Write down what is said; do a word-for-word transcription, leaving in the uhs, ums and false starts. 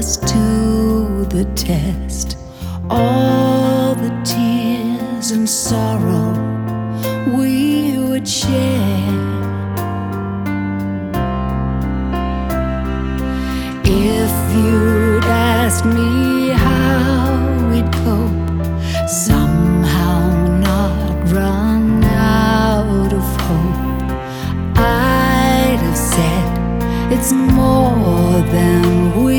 us to the test. All the tears and sorrow we would share. If you'd asked me how we'd cope, somehow not run out of hope, I'd have said it's more than we